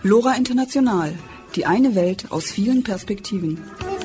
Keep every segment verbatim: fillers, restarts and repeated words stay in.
Lora International, die eine Welt aus vielen Perspektiven.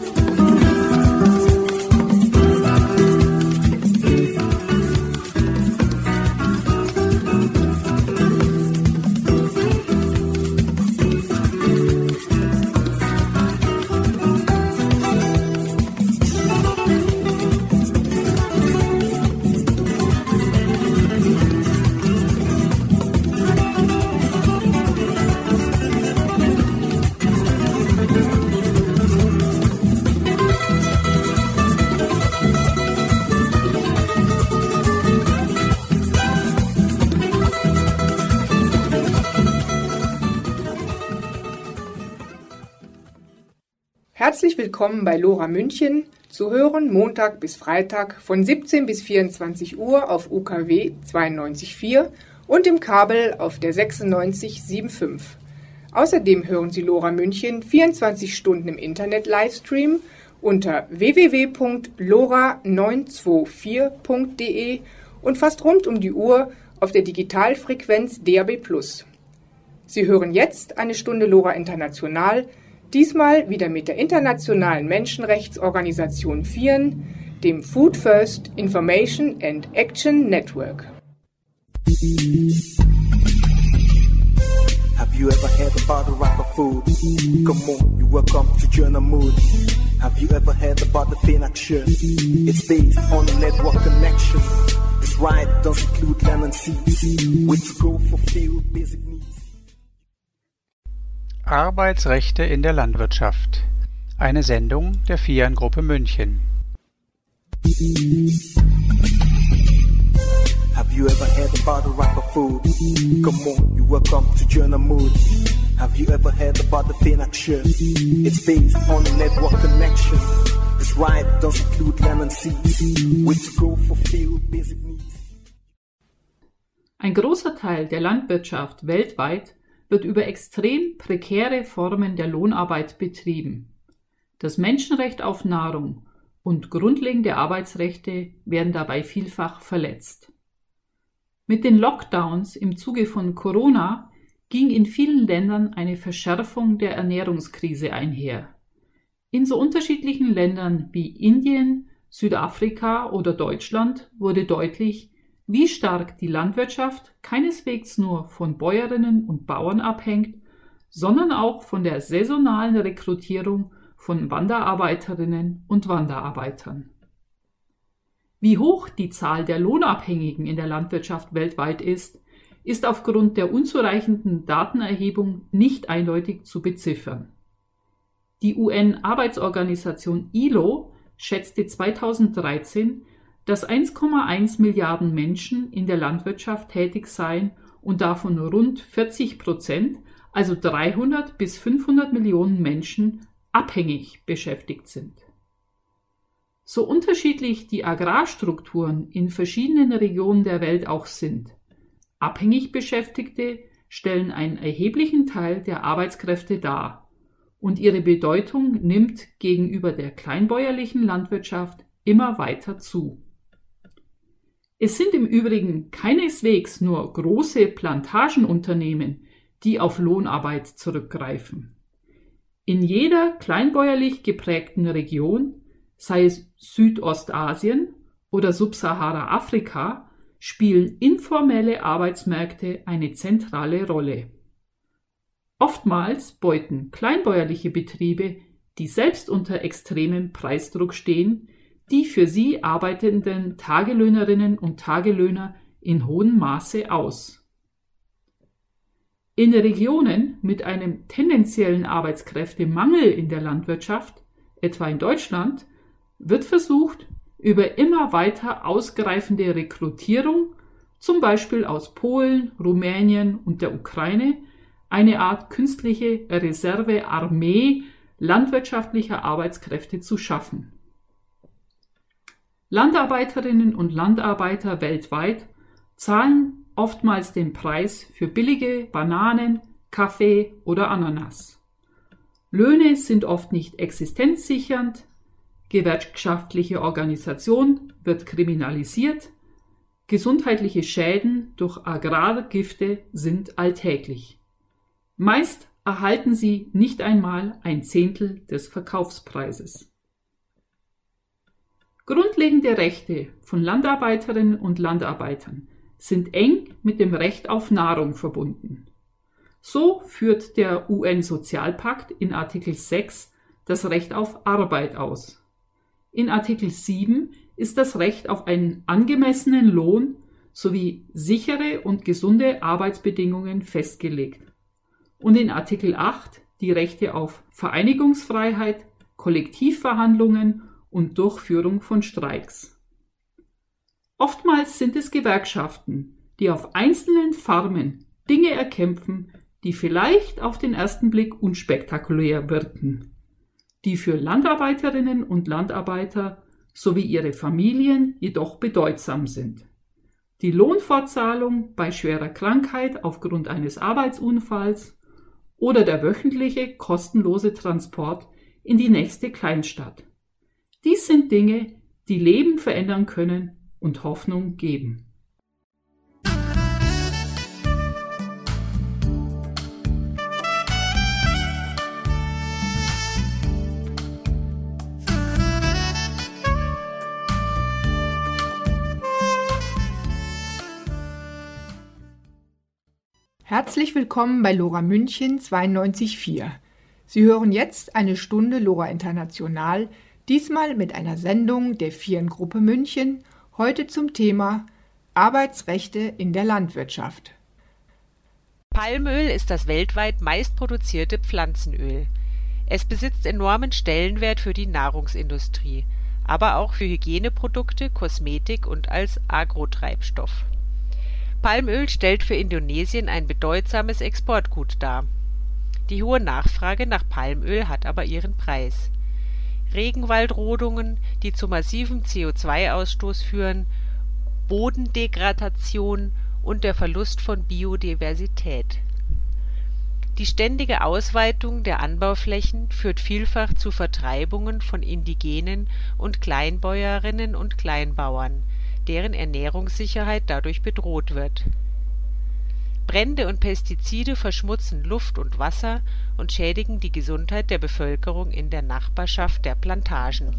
Herzlich willkommen bei Lora München, zu hören Montag bis Freitag von siebzehn bis vierundzwanzig Uhr auf U K W zweiundneunzig Komma vier und im Kabel auf der sechsundneunzig Komma fünfundsiebzig. Außerdem hören Sie Lora München vierundzwanzig Stunden im Internet Livestream unter w w w punkt lora neun zwei vier punkt d e und fast rund um die Uhr auf der Digitalfrequenz D A B plus. Sie hören jetzt eine Stunde Lora International, diesmal wieder mit der internationalen Menschenrechtsorganisation F I A N, dem Food First Information and Action Network. Have you ever heard about the rapper food? Come on, you welcome to Journal Mood. Have you ever heard about the F I N action? It's based on a network connection. This ride does include land and seas. Way to go fulfill basic needs. Arbeitsrechte in der Landwirtschaft. Eine Sendung der F I A N-Gruppe München. Have you ever heard about the rapper food? Come on, you welcome to Journal Mood. Have you ever heard about the F I N action? It's based on a network connection. This ride does include land and seas. Way to go fulfill basic needs. Ein großer Teil der Landwirtschaft weltweit wird über extrem prekäre Formen der Lohnarbeit betrieben. Das Menschenrecht auf Nahrung und grundlegende Arbeitsrechte werden dabei vielfach verletzt. Mit den Lockdowns im Zuge von Corona ging in vielen Ländern eine Verschärfung der Ernährungskrise einher. In so unterschiedlichen Ländern wie Indien, Südafrika oder Deutschland wurde deutlich, wie stark die Landwirtschaft keineswegs nur von Bäuerinnen und Bauern abhängt, sondern auch von der saisonalen Rekrutierung von Wanderarbeiterinnen und Wanderarbeitern. Wie hoch die Zahl der Lohnabhängigen in der Landwirtschaft weltweit ist, ist aufgrund der unzureichenden Datenerhebung nicht eindeutig zu beziffern. Die U N-Arbeitsorganisation I L O schätzte zweitausenddreizehn, dass eins Komma eins Milliarden Menschen in der Landwirtschaft tätig seien und davon rund vierzig Prozent, also dreihundert bis fünfhundert Millionen Menschen, abhängig beschäftigt sind. So unterschiedlich die Agrarstrukturen in verschiedenen Regionen der Welt auch sind, abhängig Beschäftigte stellen einen erheblichen Teil der Arbeitskräfte dar und ihre Bedeutung nimmt gegenüber der kleinbäuerlichen Landwirtschaft immer weiter zu. Es sind im Übrigen keineswegs nur große Plantagenunternehmen, die auf Lohnarbeit zurückgreifen. In jeder kleinbäuerlich geprägten Region, sei es Südostasien oder Subsahara-Afrika, spielen informelle Arbeitsmärkte eine zentrale Rolle. Oftmals beuten kleinbäuerliche Betriebe, die selbst unter extremem Preisdruck stehen, die für sie arbeitenden Tagelöhnerinnen und Tagelöhner in hohem Maße aus. In Regionen mit einem tendenziellen Arbeitskräftemangel in der Landwirtschaft, etwa in Deutschland, wird versucht, über immer weiter ausgreifende Rekrutierung, zum Beispiel aus Polen, Rumänien und der Ukraine, eine Art künstliche Reservearmee landwirtschaftlicher Arbeitskräfte zu schaffen. Landarbeiterinnen und Landarbeiter weltweit zahlen oftmals den Preis für billige Bananen, Kaffee oder Ananas. Löhne sind oft nicht existenzsichernd, gewerkschaftliche Organisation wird kriminalisiert, gesundheitliche Schäden durch Agrargifte sind alltäglich. Meist erhalten sie nicht einmal ein Zehntel des Verkaufspreises. Grundlegende Rechte von Landarbeiterinnen und Landarbeitern sind eng mit dem Recht auf Nahrung verbunden. So führt der U N-Sozialpakt in Artikel sechs das Recht auf Arbeit aus. In Artikel sieben ist das Recht auf einen angemessenen Lohn sowie sichere und gesunde Arbeitsbedingungen festgelegt. Und in Artikel acht die Rechte auf Vereinigungsfreiheit, Kollektivverhandlungen und Durchführung von Streiks. Oftmals sind es Gewerkschaften, die auf einzelnen Farmen Dinge erkämpfen, die vielleicht auf den ersten Blick unspektakulär wirken, die für Landarbeiterinnen und Landarbeiter sowie ihre Familien jedoch bedeutsam sind. Die Lohnfortzahlung bei schwerer Krankheit aufgrund eines Arbeitsunfalls oder der wöchentliche kostenlose Transport in die nächste Kleinstadt. Dies sind Dinge, die Leben verändern können und Hoffnung geben. Herzlich willkommen bei Lora München zweiundneunzig Komma vier. Sie hören jetzt eine Stunde Lora International, diesmal mit einer Sendung der Vieren-Gruppe München, heute zum Thema Arbeitsrechte in der Landwirtschaft. Palmöl ist das weltweit meistproduzierte Pflanzenöl. Es besitzt enormen Stellenwert für die Nahrungsindustrie, aber auch für Hygieneprodukte, Kosmetik und als Agrotreibstoff. Palmöl stellt für Indonesien ein bedeutsames Exportgut dar. Die hohe Nachfrage nach Palmöl hat aber ihren Preis. Regenwaldrodungen, die zu massivem C O zwei Ausstoß führen, Bodendegradation und der Verlust von Biodiversität. Die ständige Ausweitung der Anbauflächen führt vielfach zu Vertreibungen von Indigenen und Kleinbäuerinnen und Kleinbauern, deren Ernährungssicherheit dadurch bedroht wird. Brände und Pestizide verschmutzen Luft und Wasser und schädigen die Gesundheit der Bevölkerung in der Nachbarschaft der Plantagen.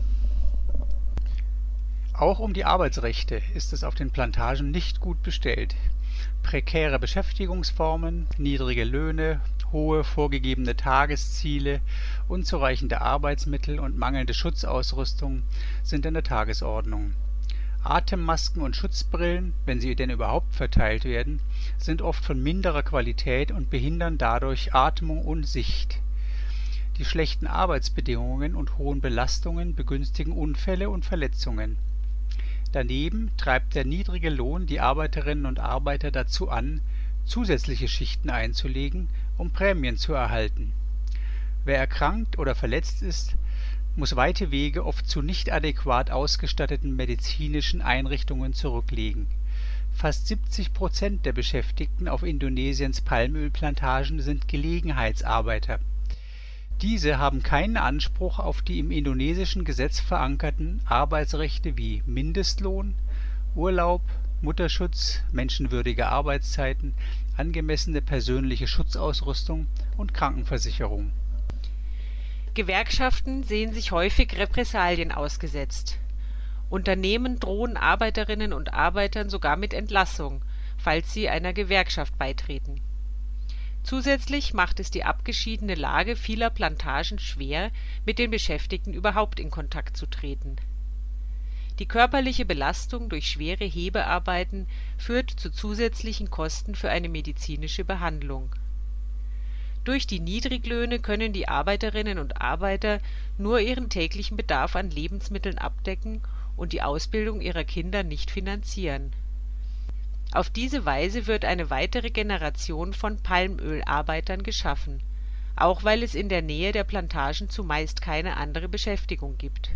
Auch um die Arbeitsrechte ist es auf den Plantagen nicht gut bestellt. Prekäre Beschäftigungsformen, niedrige Löhne, hohe vorgegebene Tagesziele, unzureichende Arbeitsmittel und mangelnde Schutzausrüstung sind an der Tagesordnung. Atemmasken und Schutzbrillen, wenn sie denn überhaupt verteilt werden, sind oft von minderer Qualität und behindern dadurch Atmung und Sicht. Die schlechten Arbeitsbedingungen und hohen Belastungen begünstigen Unfälle und Verletzungen. Daneben treibt der niedrige Lohn die Arbeiterinnen und Arbeiter dazu an, zusätzliche Schichten einzulegen, um Prämien zu erhalten. Wer erkrankt oder verletzt ist, muss weite Wege oft zu nicht adäquat ausgestatteten medizinischen Einrichtungen zurücklegen. Fast siebzig Prozent der Beschäftigten auf Indonesiens Palmölplantagen sind Gelegenheitsarbeiter. Diese haben keinen Anspruch auf die im indonesischen Gesetz verankerten Arbeitsrechte wie Mindestlohn, Urlaub, Mutterschutz, menschenwürdige Arbeitszeiten, angemessene persönliche Schutzausrüstung und Krankenversicherung. Gewerkschaften sehen sich häufig Repressalien ausgesetzt. Unternehmen drohen Arbeiterinnen und Arbeitern sogar mit Entlassung, falls sie einer Gewerkschaft beitreten. Zusätzlich macht es die abgeschiedene Lage vieler Plantagen schwer, mit den Beschäftigten überhaupt in Kontakt zu treten. Die körperliche Belastung durch schwere Hebearbeiten führt zu zusätzlichen Kosten für eine medizinische Behandlung. Durch die Niedriglöhne können die Arbeiterinnen und Arbeiter nur ihren täglichen Bedarf an Lebensmitteln abdecken und die Ausbildung ihrer Kinder nicht finanzieren. Auf diese Weise wird eine weitere Generation von Palmölarbeitern geschaffen, auch weil es in der Nähe der Plantagen zumeist keine andere Beschäftigung gibt.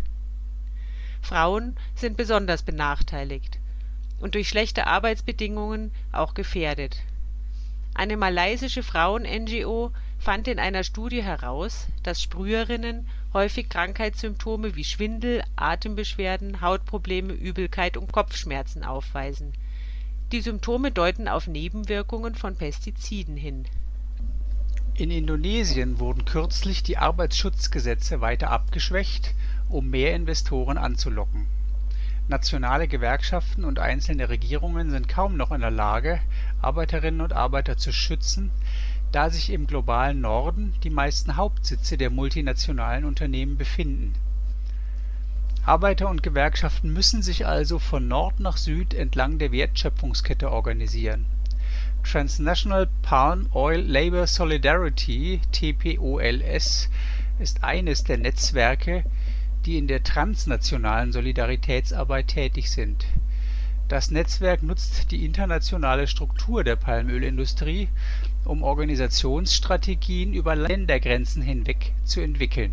Frauen sind besonders benachteiligt und durch schlechte Arbeitsbedingungen auch gefährdet. Eine malaysische Frauen-N G O fand in einer Studie heraus, dass Sprüherinnen häufig Krankheitssymptome wie Schwindel, Atembeschwerden, Hautprobleme, Übelkeit und Kopfschmerzen aufweisen. Die Symptome deuten auf Nebenwirkungen von Pestiziden hin. In Indonesien wurden kürzlich die Arbeitsschutzgesetze weiter abgeschwächt, um mehr Investoren anzulocken. Nationale Gewerkschaften und einzelne Regierungen sind kaum noch in der Lage, Arbeiterinnen und Arbeiter zu schützen, da sich im globalen Norden die meisten Hauptsitze der multinationalen Unternehmen befinden. Arbeiter und Gewerkschaften müssen sich also von Nord nach Süd entlang der Wertschöpfungskette organisieren. Transnational Palm Oil Labor Solidarity (T P O L S) ist eines der Netzwerke, die in der transnationalen Solidaritätsarbeit tätig sind. Das Netzwerk nutzt die internationale Struktur der Palmölindustrie, um Organisationsstrategien über Ländergrenzen hinweg zu entwickeln.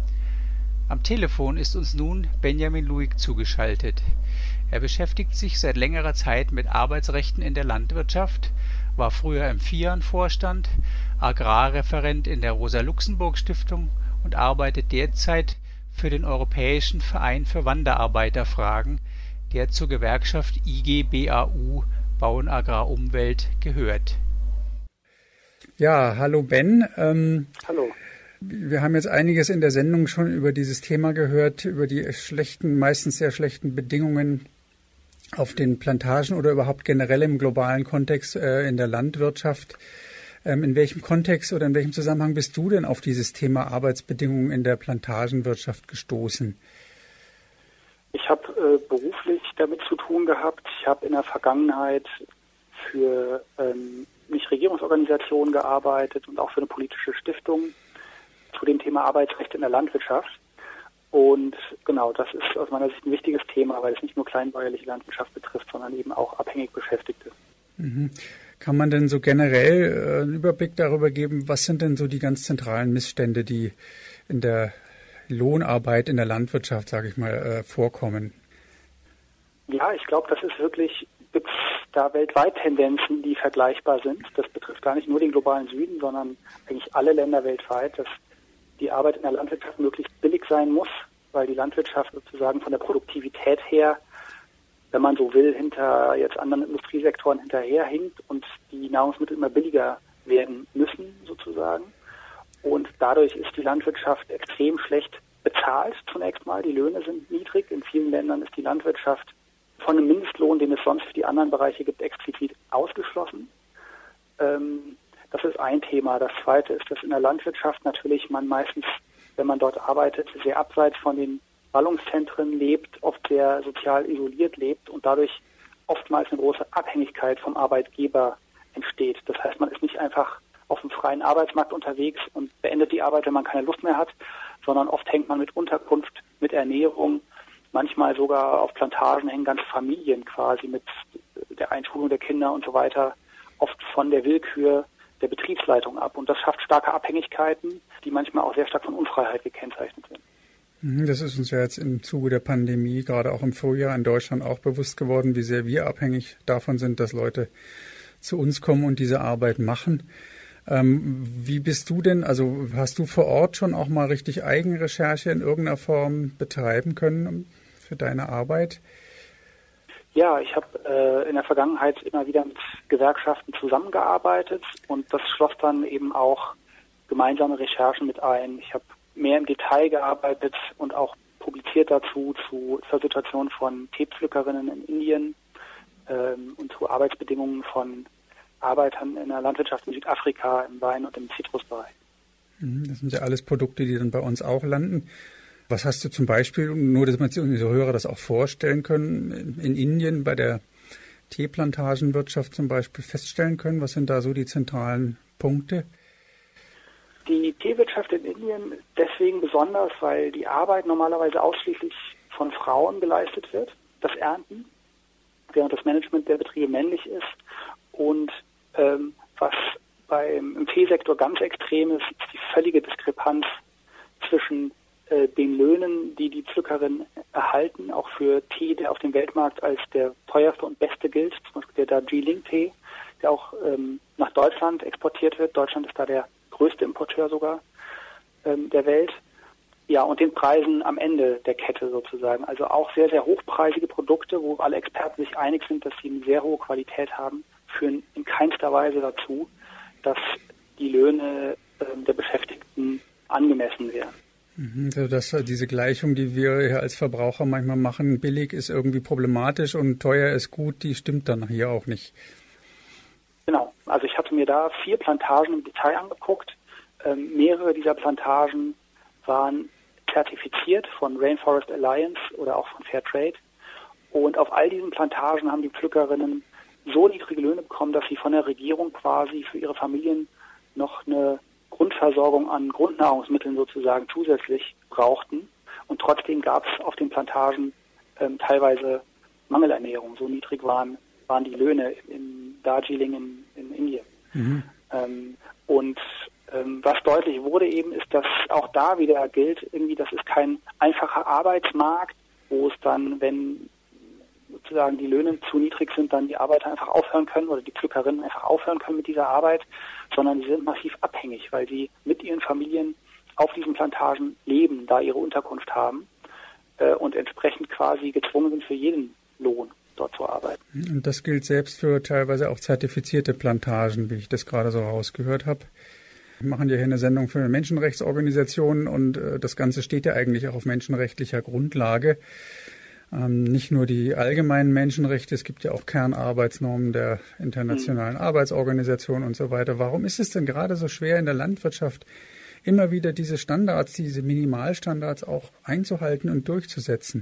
Am Telefon ist uns nun Benjamin Luig zugeschaltet. Er beschäftigt sich seit längerer Zeit mit Arbeitsrechten in der Landwirtschaft, war früher im FIAN-Vorstand, Agrarreferent in der Rosa-Luxemburg-Stiftung und arbeitet derzeit für den Europäischen Verein für Wanderarbeiterfragen, der zur Gewerkschaft I G B A U Bauen Agrar Umwelt gehört. Ja, hallo Ben. Ähm, hallo. Wir haben jetzt einiges in der Sendung schon über dieses Thema gehört, über die schlechten, meistens sehr schlechten Bedingungen auf den Plantagen oder überhaupt generell im globalen Kontext äh, in der Landwirtschaft. Ähm, in welchem Kontext oder in welchem Zusammenhang bist du denn auf dieses Thema Arbeitsbedingungen in der Plantagenwirtschaft gestoßen? Ich habe äh, beruflich damit zu tun gehabt. Ich habe in der Vergangenheit für ähm, Nichtregierungsorganisationen gearbeitet und auch für eine politische Stiftung zu dem Thema Arbeitsrecht in der Landwirtschaft. Und genau, das ist aus meiner Sicht ein wichtiges Thema, weil es nicht nur kleinbäuerliche Landwirtschaft betrifft, sondern eben auch abhängig Beschäftigte. Mhm. Kann man denn so generell äh, einen Überblick darüber geben, was sind denn so die ganz zentralen Missstände, die in der Lohnarbeit in der Landwirtschaft, sage ich mal, äh, vorkommen? Ja, ich glaube, das ist wirklich, gibt es da weltweit Tendenzen, die vergleichbar sind. Das betrifft gar nicht nur den globalen Süden, sondern eigentlich alle Länder weltweit, dass die Arbeit in der Landwirtschaft möglichst billig sein muss, weil die Landwirtschaft sozusagen von der Produktivität her, wenn man so will, hinter jetzt anderen Industriesektoren hinterherhinkt und die Nahrungsmittel immer billiger werden müssen sozusagen. Und dadurch ist die Landwirtschaft extrem schlecht bezahlt zunächst mal. Die Löhne sind niedrig. In vielen Ländern ist die Landwirtschaft von einem Mindestlohn, den es sonst für die anderen Bereiche gibt, explizit ausgeschlossen. Ähm, das ist ein Thema. Das zweite ist, dass in der Landwirtschaft natürlich man meistens, wenn man dort arbeitet, sehr abseits von den Ballungszentren lebt, oft sehr sozial isoliert lebt und dadurch oftmals eine große Abhängigkeit vom Arbeitgeber entsteht. Das heißt, man ist nicht einfach auf dem freien Arbeitsmarkt unterwegs und beendet die Arbeit, wenn man keine Lust mehr hat, sondern oft hängt man mit Unterkunft, mit Ernährung, manchmal sogar auf Plantagen hängen ganze Familien quasi mit der Einschulung der Kinder und so weiter, oft von der Willkür der Betriebsleitung ab. Und das schafft starke Abhängigkeiten, die manchmal auch sehr stark von Unfreiheit gekennzeichnet sind. Das ist uns ja jetzt im Zuge der Pandemie, gerade auch im Vorjahr in Deutschland auch bewusst geworden, wie sehr wir abhängig davon sind, dass Leute zu uns kommen und diese Arbeit machen. Ähm, wie bist du denn, also hast du vor Ort schon auch mal richtig Eigenrecherche in irgendeiner Form betreiben können für deine Arbeit? Ja, ich habe äh, in der Vergangenheit immer wieder mit Gewerkschaften zusammengearbeitet und das schloss dann eben auch gemeinsame Recherchen mit ein. Ich habe mehr im Detail gearbeitet und auch publiziert dazu zu zur Situation von Teepflückerinnen in Indien ähm, und zu Arbeitsbedingungen von Arbeitern in der Landwirtschaft in Südafrika, im Wein- und im Zitrusbereich. Das sind ja alles Produkte, die dann bei uns auch landen. Was hast du zum Beispiel, nur dass man unsere Hörer das auch vorstellen können, in Indien bei der Teeplantagenwirtschaft zum Beispiel feststellen können? Was sind da so die zentralen Punkte? Die Teewirtschaft in Indien ist deswegen besonders, weil die Arbeit normalerweise ausschließlich von Frauen geleistet wird, das Ernten, während das Management der Betriebe männlich ist. Und ähm, was beim im Teesektor ganz extrem ist, ist die völlige Diskrepanz zwischen äh, den Löhnen, die die Pflückerinnen erhalten, auch für Tee, der auf dem Weltmarkt als der teuerste und beste gilt, zum Beispiel der Darjeeling-Tee, der auch ähm, nach Deutschland exportiert wird. Deutschland ist da der größte Importeur sogar ähm, der Welt. Ja, und den Preisen am Ende der Kette sozusagen. Also auch sehr, sehr hochpreisige Produkte, wo alle Experten sich einig sind, dass sie eine sehr hohe Qualität haben, führen in keinster Weise dazu, dass die Löhne äh, der Beschäftigten angemessen wären. Also das, diese Gleichung, die wir hier als Verbraucher manchmal machen, billig ist irgendwie problematisch und teuer ist gut, die stimmt dann hier auch nicht. Genau, also ich hatte mir da vier Plantagen im Detail angeguckt. Ähm, mehrere dieser Plantagen waren zertifiziert von Rainforest Alliance oder auch von Fairtrade. Und auf all diesen Plantagen haben die Pflückerinnen so niedrige Löhne bekommen, dass sie von der Regierung quasi für ihre Familien noch eine Grundversorgung an Grundnahrungsmitteln sozusagen zusätzlich brauchten. Und trotzdem gab es auf den Plantagen ähm, teilweise Mangelernährung. So niedrig waren, waren die Löhne in Darjeeling in, in Indien. Mhm. Ähm, und ähm, was deutlich wurde eben, ist, dass auch da wieder gilt, irgendwie, das ist kein einfacher Arbeitsmarkt, wo es dann, wenn sozusagen die Löhne zu niedrig sind, dann die Arbeiter einfach aufhören können oder die Pflückerinnen einfach aufhören können mit dieser Arbeit, sondern sie sind massiv abhängig, weil sie mit ihren Familien auf diesen Plantagen leben, da ihre Unterkunft haben äh, und entsprechend quasi gezwungen sind, für jeden Lohn dort zu arbeiten. Und das gilt selbst für teilweise auch zertifizierte Plantagen, wie ich das gerade so rausgehört habe. Wir machen ja hier eine Sendung für Menschenrechtsorganisationen und äh, das Ganze steht ja eigentlich auch auf menschenrechtlicher Grundlage. Ähm, nicht nur die allgemeinen Menschenrechte, es gibt ja auch Kernarbeitsnormen der Internationalen mhm. Arbeitsorganisation und so weiter. Warum ist es denn gerade so schwer in der Landwirtschaft, immer wieder diese Standards, diese Minimalstandards auch einzuhalten und durchzusetzen?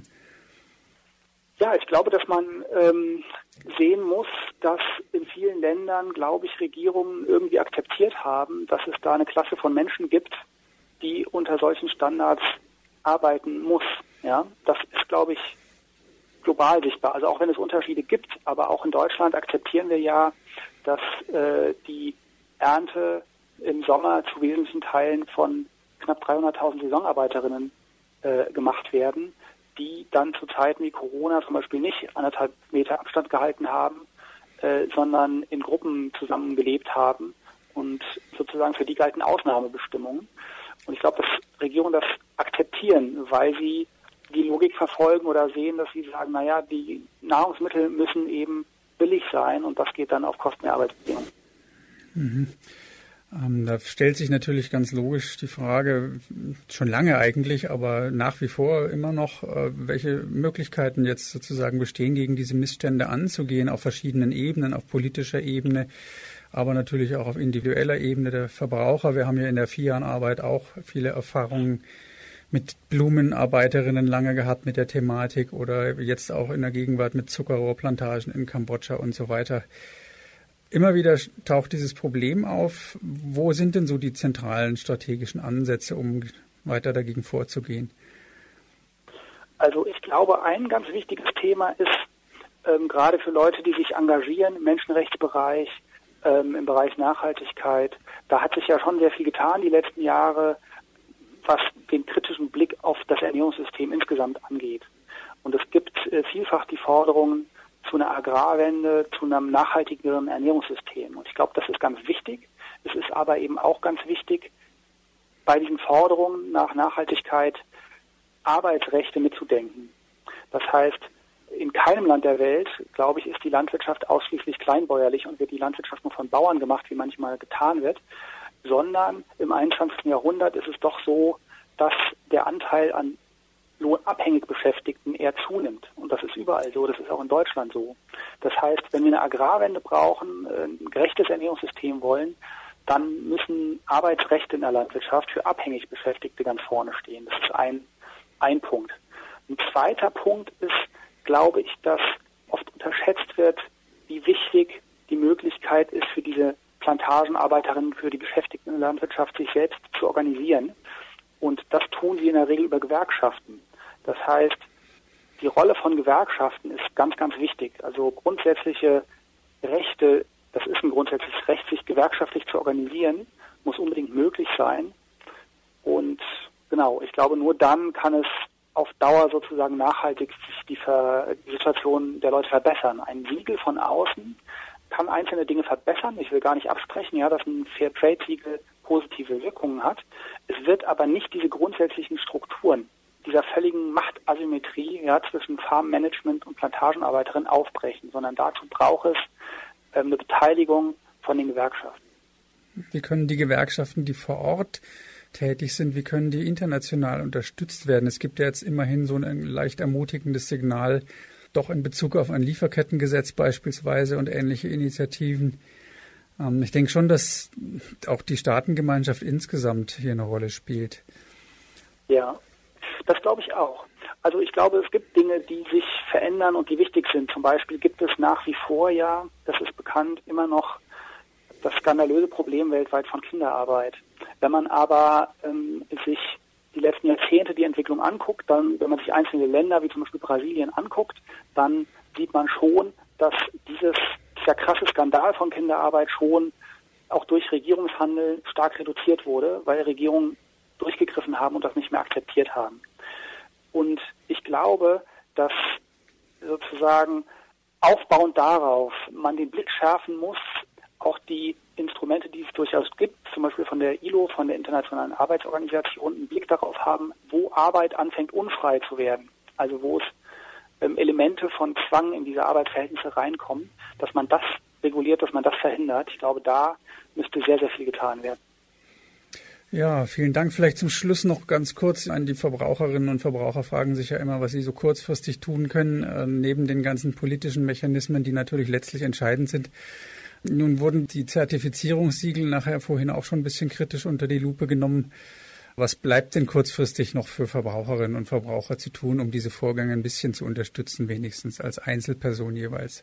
Ja, ich glaube, dass man ähm, sehen muss, dass in vielen Ländern, glaube ich, Regierungen irgendwie akzeptiert haben, dass es da eine Klasse von Menschen gibt, die unter solchen Standards arbeiten muss. Ja, das ist, glaube ich, global sichtbar. Also auch wenn es Unterschiede gibt, aber auch in Deutschland akzeptieren wir ja, dass äh, die Ernte im Sommer zu wesentlichen Teilen von knapp dreihunderttausend Saisonarbeiterinnen äh, gemacht werden, die dann zu Zeiten wie Corona zum Beispiel nicht anderthalb Meter Abstand gehalten haben, äh, sondern in Gruppen zusammengelebt haben und sozusagen für die galten Ausnahmebestimmungen. Und ich glaube, dass Regierungen das akzeptieren, weil sie die Logik verfolgen oder sehen, dass sie sagen, naja, die Nahrungsmittel müssen eben billig sein und das geht dann auf Kosten der Arbeitsbedingungen. Mhm. Ähm, da stellt sich natürlich ganz logisch die Frage, schon lange eigentlich, aber nach wie vor immer noch, äh, welche Möglichkeiten jetzt sozusagen bestehen, gegen diese Missstände anzugehen, auf verschiedenen Ebenen, auf politischer Ebene, aber natürlich auch auf individueller Ebene der Verbraucher. Wir haben ja in der FIAN-Arbeit auch viele Erfahrungen mit Blumenarbeiterinnen lange gehabt mit der Thematik oder jetzt auch in der Gegenwart mit Zuckerrohrplantagen in Kambodscha und so weiter. Immer wieder taucht dieses Problem auf. Wo sind denn so die zentralen strategischen Ansätze, um weiter dagegen vorzugehen? Also ich glaube, ein ganz wichtiges Thema ist, ähm, gerade für Leute, die sich engagieren im Menschenrechtsbereich, ähm, im Bereich Nachhaltigkeit, da hat sich ja schon sehr viel getan die letzten Jahre, was den kritischen Blick auf das Ernährungssystem insgesamt angeht. Und es gibt äh, vielfach die Forderungen zu einer Agrarwende, zu einem nachhaltigeren Ernährungssystem. Und ich glaube, das ist ganz wichtig. Es ist aber eben auch ganz wichtig, bei diesen Forderungen nach Nachhaltigkeit Arbeitsrechte mitzudenken. Das heißt, in keinem Land der Welt, glaube ich, ist die Landwirtschaft ausschließlich kleinbäuerlich und wird die Landwirtschaft nur von Bauern gemacht, wie manchmal getan wird, sondern im einundzwanzigsten Jahrhundert ist es doch so, dass der Anteil an lohnabhängig Beschäftigten eher zunimmt. Und das ist überall so, das ist auch in Deutschland so. Das heißt, wenn wir eine Agrarwende brauchen, ein gerechtes Ernährungssystem wollen, dann müssen Arbeitsrechte in der Landwirtschaft für abhängig Beschäftigte ganz vorne stehen. Das ist ein, ein Punkt. Ein zweiter Punkt ist, glaube ich, dass oft unterschätzt wird, wie wichtig die Möglichkeit ist für diese Plantagenarbeiterinnen, für die Beschäftigten in der Landwirtschaft, sich selbst zu organisieren. Und das tun sie in der Regel über Gewerkschaften. Das heißt, die Rolle von Gewerkschaften ist ganz, ganz wichtig. Also grundsätzliche Rechte, das ist ein grundsätzliches Recht, sich gewerkschaftlich zu organisieren, muss unbedingt möglich sein. Und genau, ich glaube, nur dann kann es auf Dauer sozusagen nachhaltig sich die, Ver- die Situation der Leute verbessern. Ein Siegel von außen kann einzelne Dinge verbessern. Ich will gar nicht absprechen, ja, dass ein Fairtrade-Siegel positive Wirkungen hat. Es wird aber nicht diese grundsätzlichen Strukturen dieser völligen Machtasymmetrie, ja, zwischen Farmmanagement und Plantagenarbeiterinnen aufbrechen, sondern dazu braucht es ähm, eine Beteiligung von den Gewerkschaften. Wie können die Gewerkschaften, die vor Ort tätig sind, wie können die international unterstützt werden? Es gibt ja jetzt immerhin so ein leicht ermutigendes Signal, doch in Bezug auf ein Lieferkettengesetz beispielsweise und ähnliche Initiativen. Ähm, ich denke schon, dass auch die Staatengemeinschaft insgesamt hier eine Rolle spielt. Ja, das glaube ich auch. Also ich glaube, es gibt Dinge, die sich verändern und die wichtig sind. Zum Beispiel gibt es nach wie vor ja, das ist bekannt, immer noch das skandalöse Problem weltweit von Kinderarbeit. Wenn man aber ähm, sich die letzten Jahrzehnte die Entwicklung anguckt, dann, wenn man sich einzelne Länder wie zum Beispiel Brasilien anguckt, dann sieht man schon, dass dieses, dieser krasse Skandal von Kinderarbeit schon auch durch Regierungshandel stark reduziert wurde, weil Regierungen durchgegriffen haben und das nicht mehr akzeptiert haben. Und ich glaube, dass sozusagen aufbauend darauf man den Blick schärfen muss, auch die Instrumente, die es durchaus gibt, zum Beispiel von der I L O, von der Internationalen Arbeitsorganisation, einen Blick darauf haben, wo Arbeit anfängt unfrei zu werden. Also wo es ähm, Elemente von Zwang in diese Arbeitsverhältnisse reinkommen, dass man das reguliert, dass man das verhindert. Ich glaube, da müsste sehr, sehr viel getan werden. Ja, vielen Dank. Vielleicht zum Schluss noch ganz kurz an die Verbraucherinnen und Verbraucher fragen sich ja immer, was sie so kurzfristig tun können, äh, neben den ganzen politischen Mechanismen, die natürlich letztlich entscheidend sind. Nun wurden die Zertifizierungssiegel nachher vorhin auch schon ein bisschen kritisch unter die Lupe genommen. Was bleibt denn kurzfristig noch für Verbraucherinnen und Verbraucher zu tun, um diese Vorgänge ein bisschen zu unterstützen, wenigstens als Einzelperson jeweils?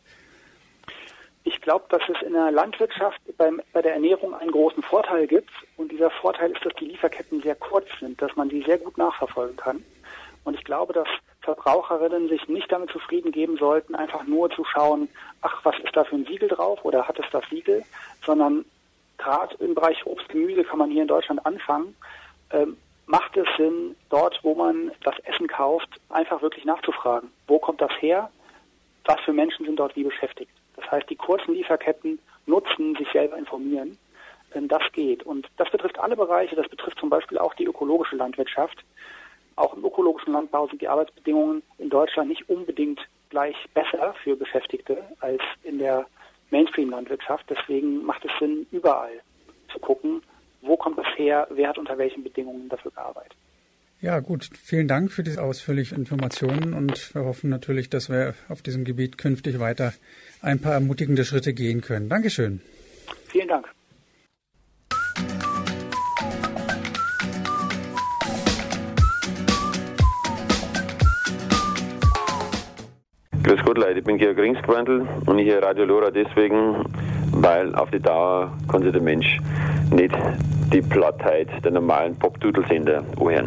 Ich glaube, dass es in der Landwirtschaft beim, bei der Ernährung einen großen Vorteil gibt. Und dieser Vorteil ist, dass die Lieferketten sehr kurz sind, dass man sie sehr gut nachverfolgen kann. Und ich glaube, dass Verbraucherinnen sich nicht damit zufrieden geben sollten, einfach nur zu schauen, ach, was ist da für ein Siegel drauf oder hat es das Siegel, sondern gerade im Bereich Obst, Gemüse kann man hier in Deutschland anfangen. Ähm, macht es Sinn, dort, wo man das Essen kauft, einfach wirklich nachzufragen, wo kommt das her, was für Menschen sind dort wie beschäftigt. Das heißt, die kurzen Lieferketten nutzen, sich selber informieren. Denn das geht. Und das betrifft alle Bereiche. Das betrifft zum Beispiel auch die ökologische Landwirtschaft. Auch im ökologischen Landbau sind die Arbeitsbedingungen in Deutschland nicht unbedingt gleich besser für Beschäftigte als in der Mainstream-Landwirtschaft. Deswegen macht es Sinn, überall zu gucken, wo kommt das her, wer hat unter welchen Bedingungen dafür gearbeitet. Ja, gut. Vielen Dank für diese ausführlichen Informationen und wir hoffen natürlich, dass wir auf diesem Gebiet künftig weiter ein paar ermutigende Schritte gehen können. Dankeschön. Vielen Dank. Grüß Gott, Leute, ich bin Georg Ringsgewandl und ich höre Radio Lora deswegen, weil auf die Dauer kann sich der Mensch nicht die Plattheit der normalen Pop-Doodle-Sender anhören.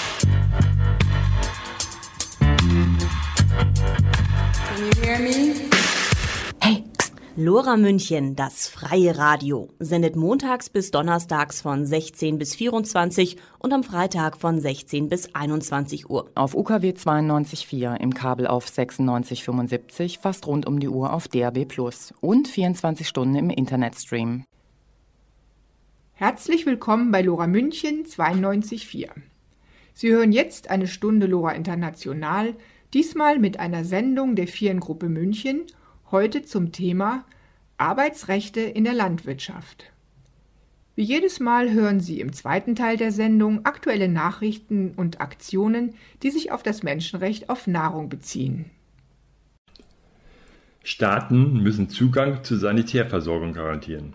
Can you hear me? Hey, pst, Lora München, das freie Radio, sendet montags bis donnerstags von sechzehn bis vierundzwanzig und am Freitag von sechzehn bis einundzwanzig Uhr. Auf U K W zweiundneunzig Komma vier, im Kabel auf sechsundneunzig Komma fünfundsiebzig, fast rund um die Uhr auf D A B plus und vierundzwanzig Stunden im Internetstream. Herzlich willkommen bei Lora München zweiundneunzig Komma vier. Sie hören jetzt eine Stunde Lora International, diesmal mit einer Sendung der Vieren-Gruppe München, heute zum Thema Arbeitsrechte in der Landwirtschaft. Wie jedes Mal hören Sie im zweiten Teil der Sendung aktuelle Nachrichten und Aktionen, die sich auf das Menschenrecht auf Nahrung beziehen. Staaten müssen Zugang zur Sanitärversorgung garantieren.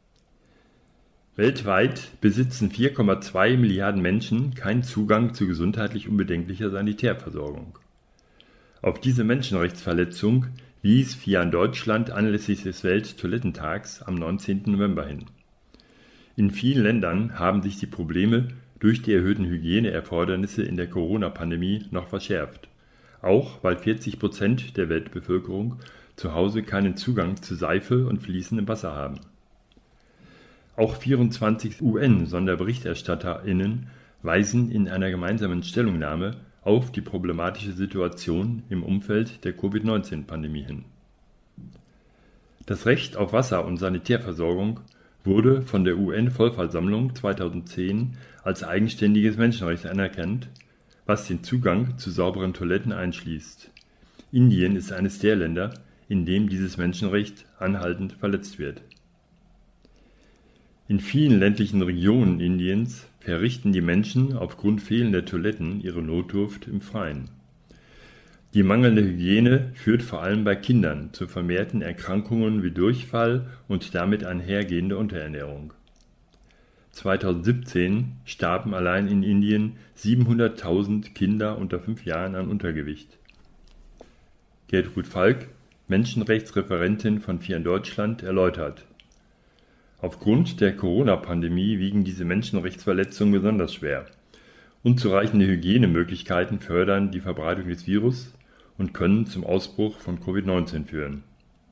Weltweit besitzen vier Komma zwei Milliarden Menschen keinen Zugang zu gesundheitlich unbedenklicher Sanitärversorgung. Auf diese Menschenrechtsverletzung wies F I A N Deutschland anlässlich des Welttoilettentags am neunzehnten November hin. In vielen Ländern haben sich die Probleme durch die erhöhten Hygieneerfordernisse in der Corona-Pandemie noch verschärft, auch weil vierzig Prozent der Weltbevölkerung zu Hause keinen Zugang zu Seife und fließendem Wasser haben. Auch vierundzwanzig U N-SonderberichterstatterInnen weisen in einer gemeinsamen Stellungnahme auf die problematische Situation im Umfeld der Covid neunzehn Pandemie hin. Das Recht auf Wasser- und Sanitärversorgung wurde von der U N-Vollversammlung zweitausendzehn als eigenständiges Menschenrecht anerkannt, was den Zugang zu sauberen Toiletten einschließt. Indien ist eines der Länder, in dem dieses Menschenrecht anhaltend verletzt wird. In vielen ländlichen Regionen Indiens verrichten die Menschen aufgrund fehlender Toiletten ihre Notdurft im Freien. Die mangelnde Hygiene führt vor allem bei Kindern zu vermehrten Erkrankungen wie Durchfall und damit einhergehende Unterernährung. zweitausendsiebzehn starben allein in Indien siebenhunderttausend Kinder unter fünf Jahren an Untergewicht. Gertrud Falk, Menschenrechtsreferentin von Vieren Deutschland, erläutert: Aufgrund der Corona-Pandemie wiegen diese Menschenrechtsverletzungen besonders schwer. Unzureichende Hygienemöglichkeiten fördern die Verbreitung des Virus und können zum Ausbruch von Covid neunzehn führen.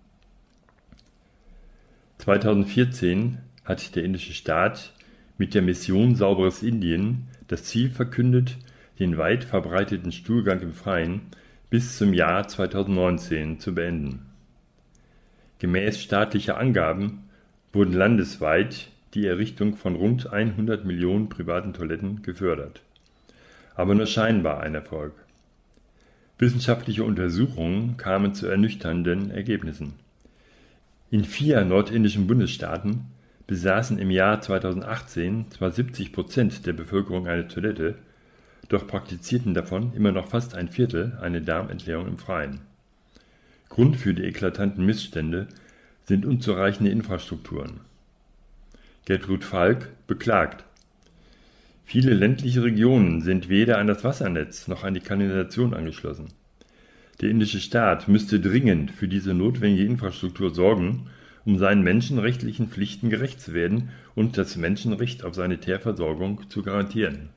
zweitausendvierzehn hat der indische Staat mit der Mission Sauberes Indien das Ziel verkündet, den weit verbreiteten Stuhlgang im Freien bis zum Jahr zweitausendneunzehn zu beenden. Gemäß staatlicher Angaben wurden landesweit die Errichtung von rund hundert Millionen privaten Toiletten gefördert. Aber nur scheinbar ein Erfolg. Wissenschaftliche Untersuchungen kamen zu ernüchternden Ergebnissen. In vier nordindischen Bundesstaaten besaßen im Jahr zweitausendachtzehn zwar siebzig Prozent der Bevölkerung eine Toilette, doch praktizierten davon immer noch fast ein Viertel eine Darmentleerung im Freien. Grund für die eklatanten Missstände sind unzureichende Infrastrukturen. Gertrud Falk beklagt: Viele ländliche Regionen sind weder an das Wassernetz noch an die Kanalisation angeschlossen. Der indische Staat müsste dringend für diese notwendige Infrastruktur sorgen, um seinen menschenrechtlichen Pflichten gerecht zu werden und das Menschenrecht auf Sanitärversorgung zu garantieren.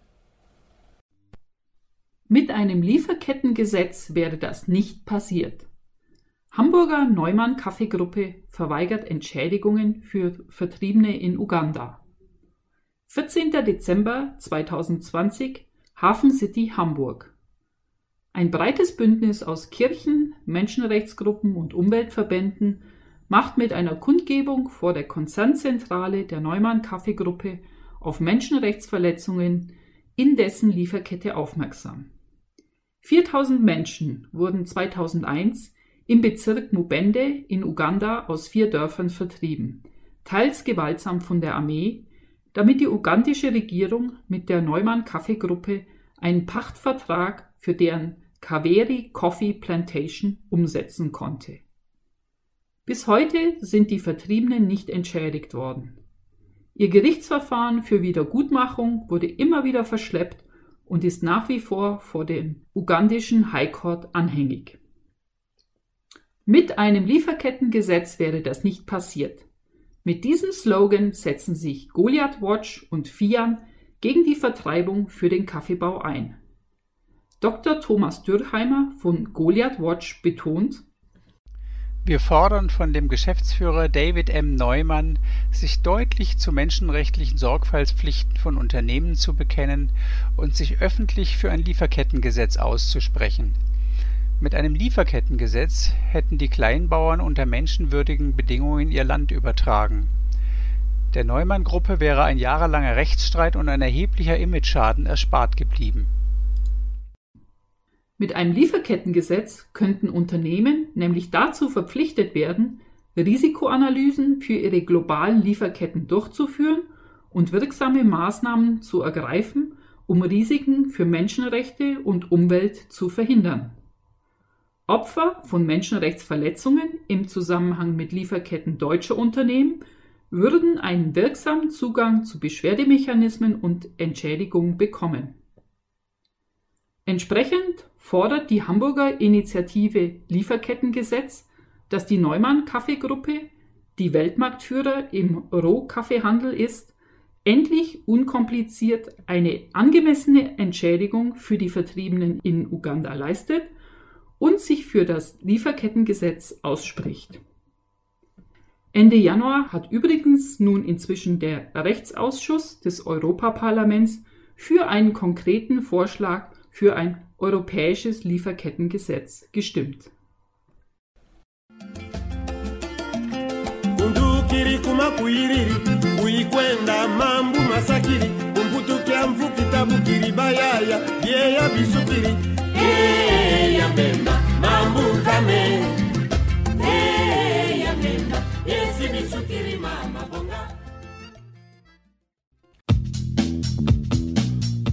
Mit einem Lieferkettengesetz wäre das nicht passiert. Hamburger Neumann Kaffeegruppe verweigert Entschädigungen für Vertriebene in Uganda. vierzehnter Dezember zweitausendzwanzig, Hafen City, Hamburg. Ein breites Bündnis aus Kirchen, Menschenrechtsgruppen und Umweltverbänden macht mit einer Kundgebung vor der Konzernzentrale der Neumann Kaffeegruppe auf Menschenrechtsverletzungen in dessen Lieferkette aufmerksam. viertausend Menschen wurden zweitausendeins im Bezirk Mubende in Uganda aus vier Dörfern vertrieben, teils gewaltsam von der Armee, damit die ugandische Regierung mit der Neumann Kaffeegruppe einen Pachtvertrag für deren Kaveri Coffee Plantation umsetzen konnte. Bis heute sind die Vertriebenen nicht entschädigt worden. Ihr Gerichtsverfahren für Wiedergutmachung wurde immer wieder verschleppt und ist nach wie vor vor dem ugandischen High Court anhängig. Mit einem Lieferkettengesetz wäre das nicht passiert. Mit diesem Slogan setzen sich Goliath Watch und FIAN gegen die Vertreibung für den Kaffeebau ein. Doktor Thomas Dürrheimer von Goliath Watch betont: Wir fordern von dem Geschäftsführer David M. Neumann, sich deutlich zu menschenrechtlichen Sorgfaltspflichten von Unternehmen zu bekennen und sich öffentlich für ein Lieferkettengesetz auszusprechen. Mit einem Lieferkettengesetz hätten die Kleinbauern unter menschenwürdigen Bedingungen ihr Land übertragen. Der Neumann-Gruppe wäre ein jahrelanger Rechtsstreit und ein erheblicher Imageschaden erspart geblieben. Mit einem Lieferkettengesetz könnten Unternehmen nämlich dazu verpflichtet werden, Risikoanalysen für ihre globalen Lieferketten durchzuführen und wirksame Maßnahmen zu ergreifen, um Risiken für Menschenrechte und Umwelt zu verhindern. Opfer von Menschenrechtsverletzungen im Zusammenhang mit Lieferketten deutscher Unternehmen würden einen wirksamen Zugang zu Beschwerdemechanismen und Entschädigung bekommen. Entsprechend fordert die Hamburger Initiative Lieferkettengesetz, dass die Neumann Kaffeegruppe, die Weltmarktführer im Rohkaffeehandel ist, endlich unkompliziert eine angemessene Entschädigung für die Vertriebenen in Uganda leistet und sich für das Lieferkettengesetz ausspricht. Ende Januar hat übrigens nun inzwischen der Rechtsausschuss des Europaparlaments für einen konkreten Vorschlag für ein europäisches Lieferkettengesetz gestimmt. Undukiri kumakuiriri uikwenda mambu masakiri umbutukia mvukitabu bayaya yeya bisukiri yeya mbemba mambu kame yeya mbemba yesi bisukiri mama bonga.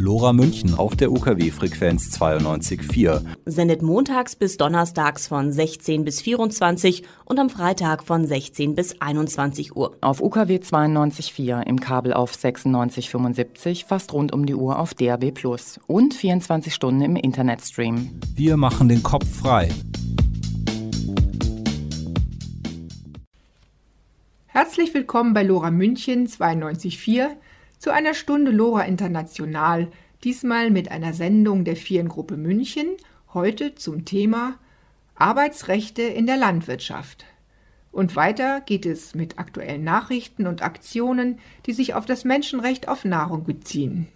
Lora München auf der U K W-Frequenz zweiundneunzig Komma vier. Sendet montags bis donnerstags von sechzehn bis vierundzwanzig und am Freitag von sechzehn bis einundzwanzig Uhr. Auf U K W zweiundneunzig Komma vier im Kabel auf sechsundneunzig Komma fünfundsiebzig, fast rund um die Uhr auf D A B plus und vierundzwanzig Stunden im Internetstream. Wir machen den Kopf frei. Herzlich willkommen bei Lora München zweiundneunzig Komma vier zu einer Stunde Lora International, diesmal mit einer Sendung der Vieren-Gruppe München, heute zum Thema Arbeitsrechte in der Landwirtschaft. Und weiter geht es mit aktuellen Nachrichten und Aktionen, die sich auf das Menschenrecht auf Nahrung beziehen.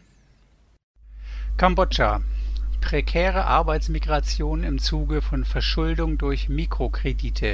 Kambodscha. Prekäre Arbeitsmigration im Zuge von Verschuldung durch Mikrokredite.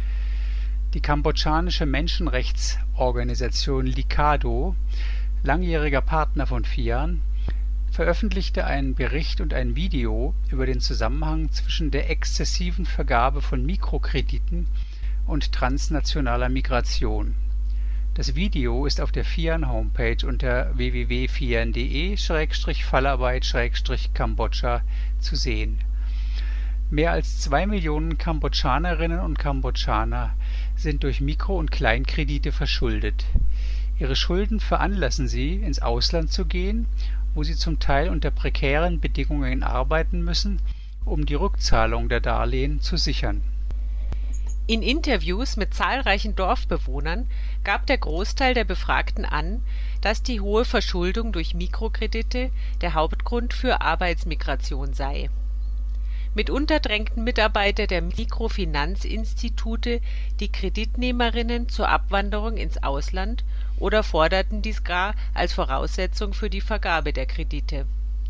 Die kambodschanische Menschenrechtsorganisation Likhado, langjähriger Partner von FIAN, veröffentlichte einen Bericht und ein Video über den Zusammenhang zwischen der exzessiven Vergabe von Mikrokrediten und transnationaler Migration. Das Video ist auf der FIAN-Homepage unter w w w punkt fian punkt de Schrägstrich Fallarbeit Schrägstrich Kambodscha zu sehen. Mehr als zwei Millionen Kambodschanerinnen und Kambodschaner sind durch Mikro- und Kleinkredite verschuldet. Ihre Schulden veranlassen sie, ins Ausland zu gehen, wo sie zum Teil unter prekären Bedingungen arbeiten müssen, um die Rückzahlung der Darlehen zu sichern. In Interviews mit zahlreichen Dorfbewohnern gab der Großteil der Befragten an, dass die hohe Verschuldung durch Mikrokredite der Hauptgrund für Arbeitsmigration sei. Mitunter drängten Mitarbeiter der Mikrofinanzinstitute die Kreditnehmerinnen zur Abwanderung ins Ausland oder forderten dies gar als Voraussetzung für die Vergabe der Kredite.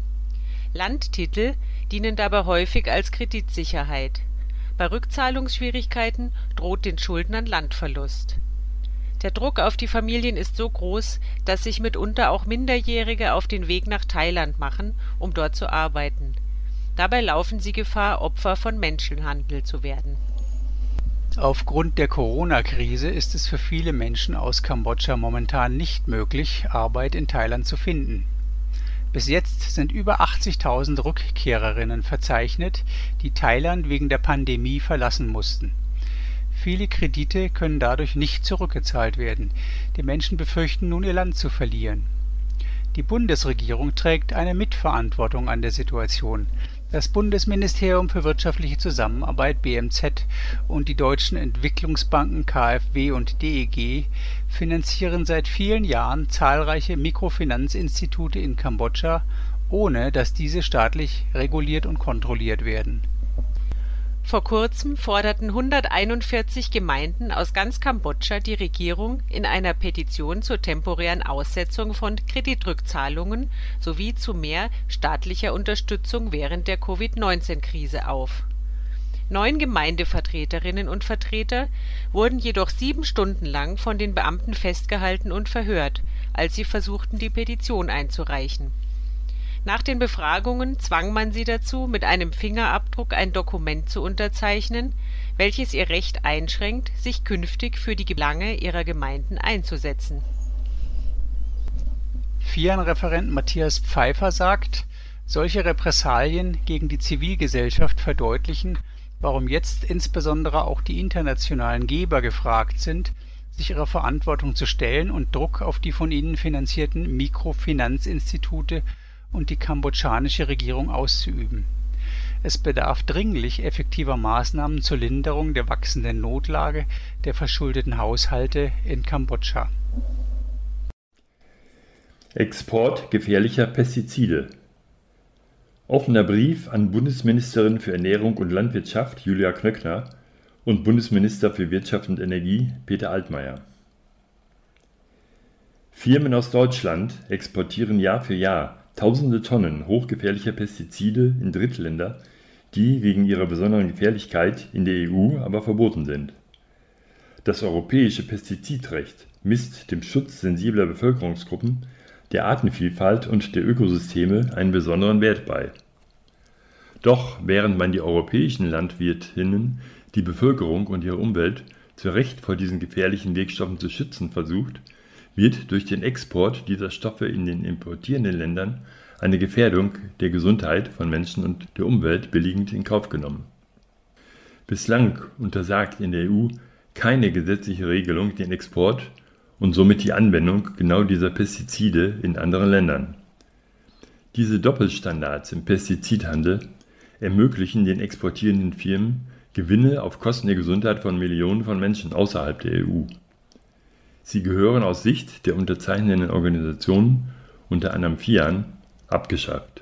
Landtitel dienen dabei häufig als Kreditsicherheit. Bei Rückzahlungsschwierigkeiten droht den Schuldnern Landverlust. Der Druck auf die Familien ist so groß, dass sich mitunter auch Minderjährige auf den Weg nach Thailand machen, um dort zu arbeiten. Dabei laufen sie Gefahr, Opfer von Menschenhandel zu werden. Aufgrund der Corona-Krise ist es für viele Menschen aus Kambodscha momentan nicht möglich, Arbeit in Thailand zu finden. Bis jetzt sind über achtzigtausend Rückkehrerinnen verzeichnet, die Thailand wegen der Pandemie verlassen mussten. Viele Kredite können dadurch nicht zurückgezahlt werden. Die Menschen befürchten nun, ihr Land zu verlieren. Die Bundesregierung trägt eine Mitverantwortung an der Situation. Das Bundesministerium für wirtschaftliche Zusammenarbeit B M Z und die deutschen Entwicklungsbanken K f W und D E G finanzieren seit vielen Jahren zahlreiche Mikrofinanzinstitute in Kambodscha, ohne dass diese staatlich reguliert und kontrolliert werden. Vor kurzem forderten hunderteinundvierzig Gemeinden aus ganz Kambodscha die Regierung in einer Petition zur temporären Aussetzung von Kreditrückzahlungen sowie zu mehr staatlicher Unterstützung während der Covid neunzehn Krise auf. Neun Gemeindevertreterinnen und Vertreter wurden jedoch sieben Stunden lang von den Beamten festgehalten und verhört, als sie versuchten, die Petition einzureichen. Nach den Befragungen zwang man sie dazu, mit einem Fingerabdruck ein Dokument zu unterzeichnen, welches ihr Recht einschränkt, sich künftig für die Belange ihrer Gemeinden einzusetzen. FIAN-Referent Matthias Pfeiffer sagt, solche Repressalien gegen die Zivilgesellschaft verdeutlichen, warum jetzt insbesondere auch die internationalen Geber gefragt sind, sich ihrer Verantwortung zu stellen und Druck auf die von ihnen finanzierten Mikrofinanzinstitute und die kambodschanische Regierung auszuüben. Es bedarf dringlich effektiver Maßnahmen zur Linderung der wachsenden Notlage der verschuldeten Haushalte in Kambodscha. Export gefährlicher Pestizide. Offener Brief an Bundesministerin für Ernährung und Landwirtschaft Julia Knöckner und Bundesminister für Wirtschaft und Energie Peter Altmaier. Firmen aus Deutschland exportieren Jahr für Jahr tausende Tonnen hochgefährlicher Pestizide in Drittländer, die wegen ihrer besonderen Gefährlichkeit in der E U aber verboten sind. Das europäische Pestizidrecht misst dem Schutz sensibler Bevölkerungsgruppen, der Artenvielfalt und der Ökosysteme einen besonderen Wert bei. Doch während man die europäischen Landwirtinnen, die Bevölkerung und ihre Umwelt zu Recht vor diesen gefährlichen Wirkstoffen zu schützen versucht, wird durch den Export dieser Stoffe in den importierenden Ländern eine Gefährdung der Gesundheit von Menschen und der Umwelt billigend in Kauf genommen. Bislang untersagt in der E U keine gesetzliche Regelung den Export und somit die Anwendung genau dieser Pestizide in anderen Ländern. Diese Doppelstandards im Pestizidhandel ermöglichen den exportierenden Firmen Gewinne auf Kosten der Gesundheit von Millionen von Menschen außerhalb der E U. Sie gehören aus Sicht der unterzeichnenden Organisationen, unter anderem FIAN, abgeschafft.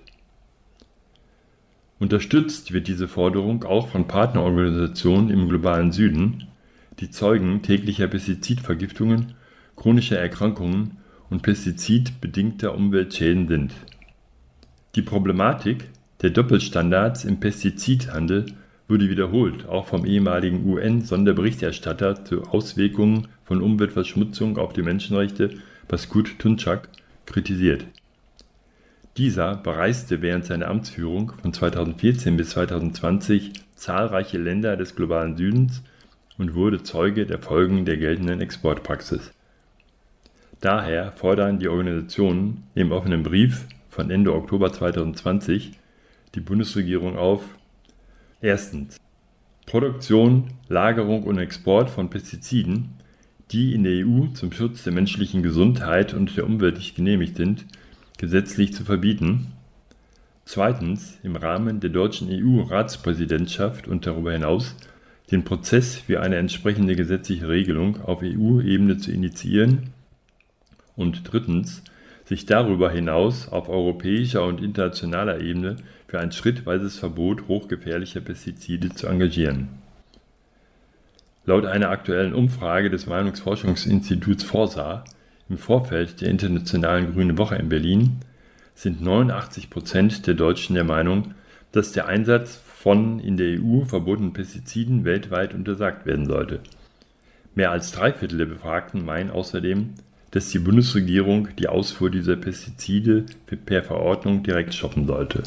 Unterstützt wird diese Forderung auch von Partnerorganisationen im globalen Süden, die Zeugen täglicher Pestizidvergiftungen, chronischer Erkrankungen und pestizidbedingter Umweltschäden sind. Die Problematik der Doppelstandards im Pestizidhandel wurde wiederholt auch vom ehemaligen U N-Sonderberichterstatter zu Auswirkungen von Umweltverschmutzung auf die Menschenrechte, Paskut Tunçak, kritisiert. Dieser bereiste während seiner Amtsführung von zweitausendvierzehn bis zweitausendzwanzig zahlreiche Länder des globalen Südens und wurde Zeuge der Folgen der geltenden Exportpraxis. Daher fordern die Organisationen im offenen Brief von Ende Oktober zweitausendzwanzig die Bundesregierung auf: Erstens. Produktion, Lagerung und Export von Pestiziden, die in der E U zum Schutz der menschlichen Gesundheit und der Umwelt nicht genehmigt sind, gesetzlich zu verbieten. Zweitens. Im Rahmen der deutschen E U-Ratspräsidentschaft und darüber hinaus den Prozess für eine entsprechende gesetzliche Regelung auf E U-Ebene zu initiieren. Und drittens. Sich darüber hinaus auf europäischer und internationaler Ebene für ein schrittweises Verbot hochgefährlicher Pestizide zu engagieren. Laut einer aktuellen Umfrage des Meinungsforschungsinstituts Forsa im Vorfeld der Internationalen Grünen Woche in Berlin sind neunundachtzig Prozent der Deutschen der Meinung, dass der Einsatz von in der E U verbotenen Pestiziden weltweit untersagt werden sollte. Mehr als drei Viertel der Befragten meinen außerdem, dass die Bundesregierung die Ausfuhr dieser Pestizide per Verordnung direkt stoppen sollte.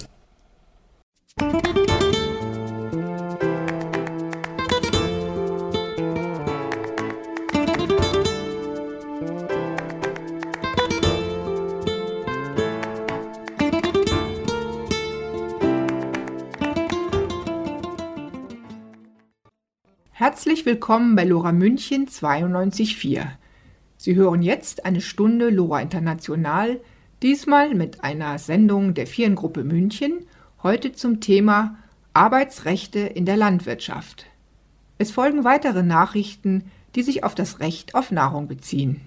Herzlich willkommen bei LoRa München zweiundneunzig Komma vier. Sie hören jetzt eine Stunde LoRa International, diesmal mit einer Sendung der Vieren-Gruppe München, heute zum Thema Arbeitsrechte in der Landwirtschaft. Es folgen weitere Nachrichten, die sich auf das Recht auf Nahrung beziehen.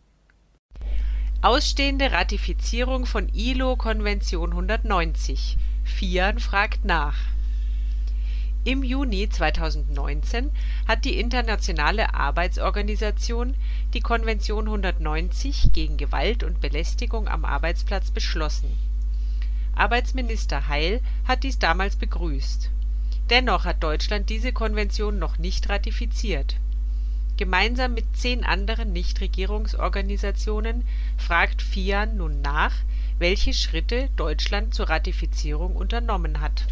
Ausstehende Ratifizierung von I L O-Konvention hundertneunzig. FIAN fragt nach. Im Juni zweitausendneunzehn hat die Internationale Arbeitsorganisation die Konvention hundertneunzig gegen Gewalt und Belästigung am Arbeitsplatz beschlossen. Arbeitsminister Heil hat dies damals begrüßt. Dennoch hat Deutschland diese Konvention noch nicht ratifiziert. Gemeinsam mit zehn anderen Nichtregierungsorganisationen fragt FIAN nun nach, welche Schritte Deutschland zur Ratifizierung unternommen hat.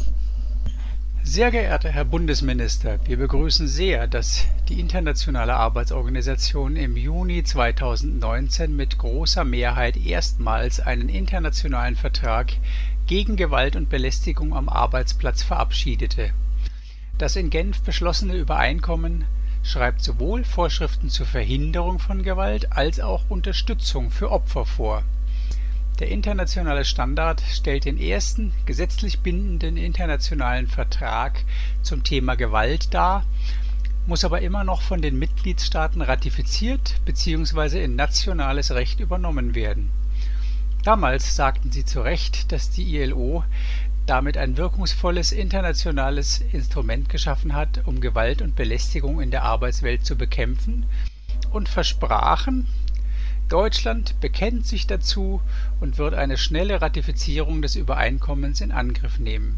Sehr geehrter Herr Bundesminister, wir begrüßen sehr, dass die Internationale Arbeitsorganisation im Juni zweitausendneunzehn mit großer Mehrheit erstmals einen internationalen Vertrag gegen Gewalt und Belästigung am Arbeitsplatz verabschiedete. Das in Genf beschlossene Übereinkommen schreibt sowohl Vorschriften zur Verhinderung von Gewalt als auch Unterstützung für Opfer vor. Der internationale Standard stellt den ersten gesetzlich bindenden internationalen Vertrag zum Thema Gewalt dar, muss aber immer noch von den Mitgliedstaaten ratifiziert bzw. in nationales Recht übernommen werden. Damals sagten sie zu Recht, dass die I L O damit ein wirkungsvolles internationales Instrument geschaffen hat, um Gewalt und Belästigung in der Arbeitswelt zu bekämpfen, und versprachen, Deutschland bekennt sich dazu und wird eine schnelle Ratifizierung des Übereinkommens in Angriff nehmen.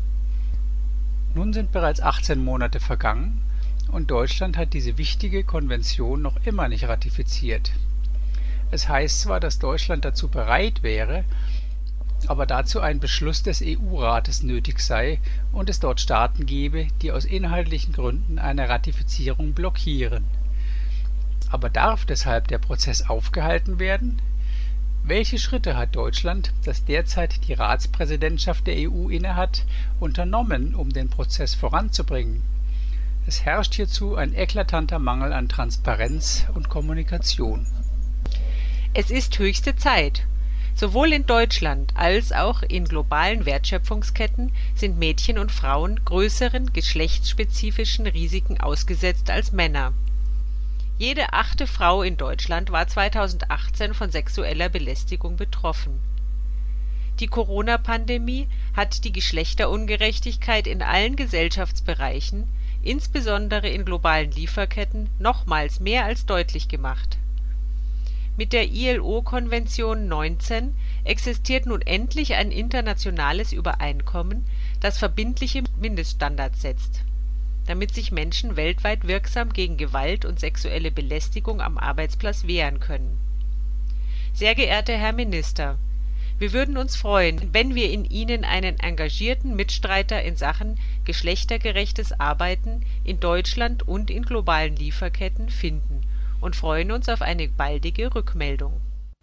Nun sind bereits achtzehn Monate vergangen und Deutschland hat diese wichtige Konvention noch immer nicht ratifiziert. Es heißt zwar, dass Deutschland dazu bereit wäre, aber dazu ein Beschluss des E U-Rates nötig sei und es dort Staaten gebe, die aus inhaltlichen Gründen eine Ratifizierung blockieren. Aber darf deshalb der Prozess aufgehalten werden? Welche Schritte hat Deutschland, das derzeit die Ratspräsidentschaft der E U innehat, unternommen, um den Prozess voranzubringen? Es herrscht hierzu ein eklatanter Mangel an Transparenz und Kommunikation. Es ist höchste Zeit. Sowohl in Deutschland als auch in globalen Wertschöpfungsketten sind Mädchen und Frauen größeren geschlechtsspezifischen Risiken ausgesetzt als Männer. Jede achte Frau in Deutschland war zweitausendachtzehn von sexueller Belästigung betroffen. Die Corona-Pandemie hat die Geschlechterungerechtigkeit in allen Gesellschaftsbereichen, insbesondere in globalen Lieferketten, nochmals mehr als deutlich gemacht. Mit der I L O-Konvention neunzehn existiert nun endlich ein internationales Übereinkommen, das verbindliche Mindeststandards setzt, damit sich Menschen weltweit wirksam gegen Gewalt und sexuelle Belästigung am Arbeitsplatz wehren können. Sehr geehrter Herr Minister, wir würden uns freuen, wenn wir in Ihnen einen engagierten Mitstreiter in Sachen geschlechtergerechtes Arbeiten in Deutschland und in globalen Lieferketten finden und freuen uns auf eine baldige Rückmeldung.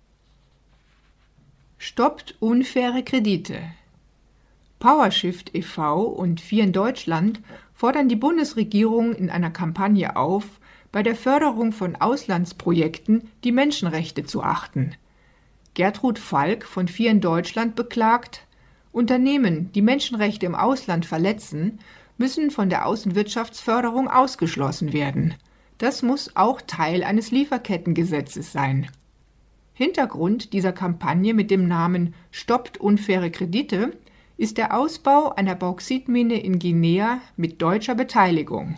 Stoppt unfaire Kredite. PowerShift e V und Vieren Deutschland fordern die Bundesregierung in einer Kampagne auf, bei der Förderung von Auslandsprojekten die Menschenrechte zu achten. Gertrud Falk von Vieren Deutschland beklagt, Unternehmen, die Menschenrechte im Ausland verletzen, müssen von der Außenwirtschaftsförderung ausgeschlossen werden. Das muss auch Teil eines Lieferkettengesetzes sein. Hintergrund dieser Kampagne mit dem Namen Stoppt unfaire Kredite ist der Ausbau einer Bauxitmine in Guinea mit deutscher Beteiligung.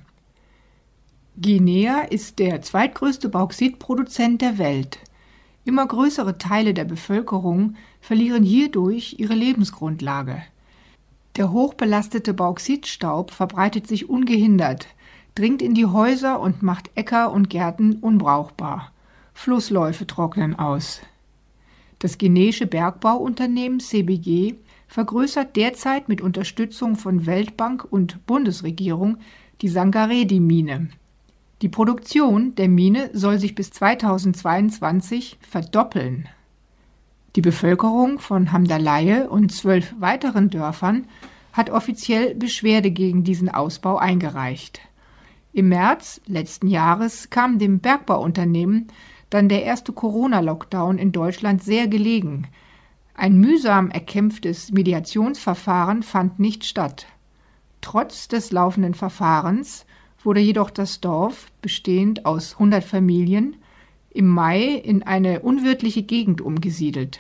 Guinea ist der zweitgrößte Bauxitproduzent der Welt. Immer größere Teile der Bevölkerung verlieren hierdurch ihre Lebensgrundlage. Der hochbelastete Bauxitstaub verbreitet sich ungehindert, dringt in die Häuser und macht Äcker und Gärten unbrauchbar. Flussläufe trocknen aus. Das guineische Bergbauunternehmen C B G vergrößert derzeit mit Unterstützung von Weltbank und Bundesregierung die Sangaredi-Mine. Die Produktion der Mine soll sich bis zweitausendzweiundzwanzig verdoppeln. Die Bevölkerung von Hamdalaye und zwölf weiteren Dörfern hat offiziell Beschwerde gegen diesen Ausbau eingereicht. Im März letzten Jahres kam dem Bergbauunternehmen dann der erste Corona-Lockdown in Deutschland sehr gelegen. Ein mühsam erkämpftes Mediationsverfahren fand nicht statt. Trotz des laufenden Verfahrens wurde jedoch das Dorf, bestehend aus hundert Familien, im Mai in eine unwirtliche Gegend umgesiedelt.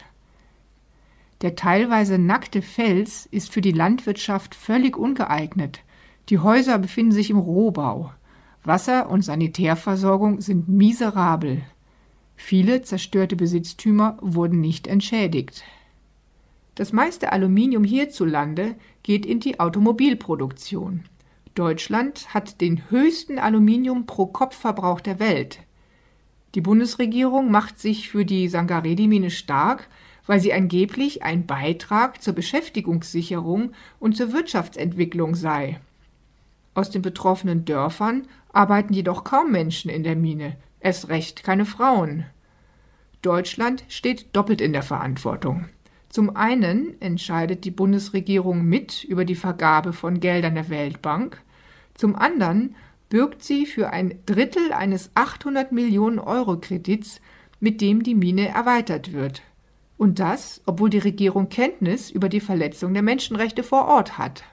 Der teilweise nackte Fels ist für die Landwirtschaft völlig ungeeignet. Die Häuser befinden sich im Rohbau. Wasser- und Sanitärversorgung sind miserabel. Viele zerstörte Besitztümer wurden nicht entschädigt. Das meiste Aluminium hierzulande geht in die Automobilproduktion. Deutschland hat den höchsten Aluminium-Pro-Kopf-Verbrauch der Welt. Die Bundesregierung macht sich für die Sangaredi-Mine stark, weil sie angeblich ein Beitrag zur Beschäftigungssicherung und zur Wirtschaftsentwicklung sei. Aus den betroffenen Dörfern arbeiten jedoch kaum Menschen in der Mine, erst recht keine Frauen. Deutschland steht doppelt in der Verantwortung. Zum einen entscheidet die Bundesregierung mit über die Vergabe von Geldern der Weltbank, zum anderen bürgt sie für ein Drittel eines achthundert Millionen Euro Kredits, mit dem die Mine erweitert wird. Und das, obwohl die Regierung Kenntnis über die Verletzung der Menschenrechte vor Ort hat.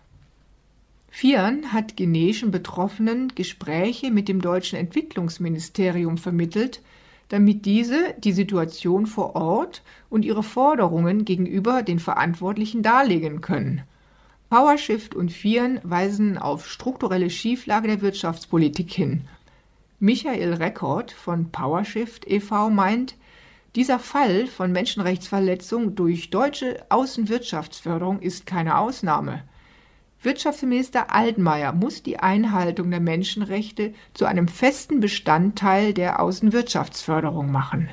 Vieren hat guineischen Betroffenen Gespräche mit dem deutschen Entwicklungsministerium vermittelt, damit diese die Situation vor Ort und ihre Forderungen gegenüber den Verantwortlichen darlegen können. PowerShift und Vieren weisen auf strukturelle Schieflage der Wirtschaftspolitik hin. Michael Reckord von PowerShift e V meint, dieser Fall von Menschenrechtsverletzung durch deutsche Außenwirtschaftsförderung ist keine Ausnahme. Wirtschaftsminister Altmaier muss die Einhaltung der Menschenrechte zu einem festen Bestandteil der Außenwirtschaftsförderung machen.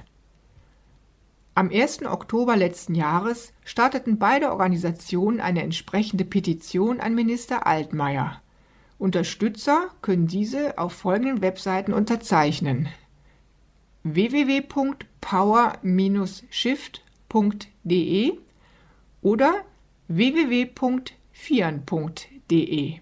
Am ersten Oktober letzten Jahres starteten beide Organisationen eine entsprechende Petition an Minister Altmaier. Unterstützer können diese auf folgenden Webseiten unterzeichnen: w w w punkt power Bindestrich shift punkt de oder w w w punkt vieren punkt de.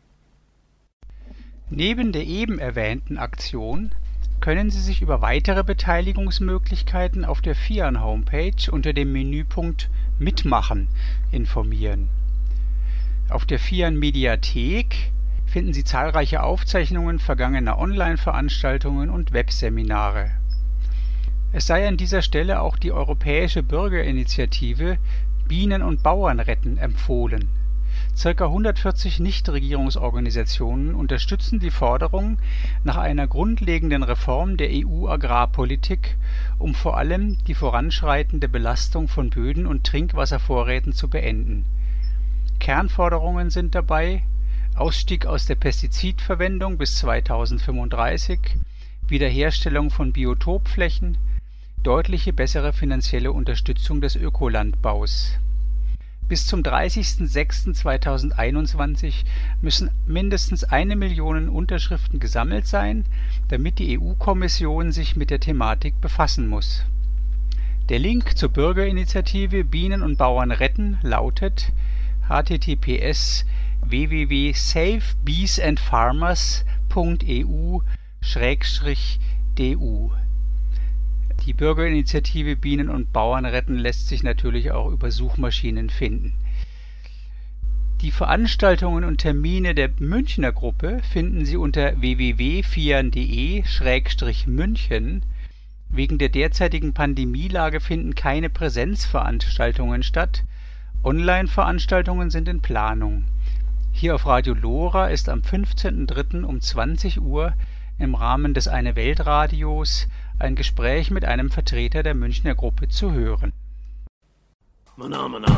Neben der eben erwähnten Aktion können Sie sich über weitere Beteiligungsmöglichkeiten auf der Vieren-Homepage unter dem Menüpunkt Mitmachen informieren. Auf der Vieren-Mediathek finden Sie zahlreiche Aufzeichnungen vergangener Online-Veranstaltungen und Webseminare. Es sei an dieser Stelle auch die europäische Bürgerinitiative Bienen und Bauern retten empfohlen. Circa hundertvierzig Nichtregierungsorganisationen unterstützen die Forderung nach einer grundlegenden Reform der E U-Agrarpolitik, um vor allem die voranschreitende Belastung von Böden und Trinkwasservorräten zu beenden. Kernforderungen sind dabei: Ausstieg aus der Pestizidverwendung bis zweitausendfünfunddreißig, Wiederherstellung von Biotopflächen, deutliche bessere finanzielle Unterstützung des Ökolandbaus. Bis zum dreißigsten sechsten zweitausendeinundzwanzig müssen mindestens eine Million Unterschriften gesammelt sein, damit die E U-Kommission sich mit der Thematik befassen muss. Der Link zur Bürgerinitiative Bienen und Bauern retten lautet h t t p s w w w punkt save bees and farmers punkt e u schrägstrich d u. Die Bürgerinitiative Bienen und Bauern retten lässt sich natürlich auch über Suchmaschinen finden. Die Veranstaltungen und Termine der Münchner Gruppe finden Sie unter w w w punkt vieren punkt de schrägstrich münchen. Wegen der derzeitigen Pandemielage finden keine Präsenzveranstaltungen statt. Online-Veranstaltungen sind in Planung. Hier auf Radio Lora ist am fünfzehnten dritten um zwanzig Uhr im Rahmen des Eine Welt Radios ein Gespräch mit einem Vertreter der Münchner Gruppe zu hören. Mana, mana.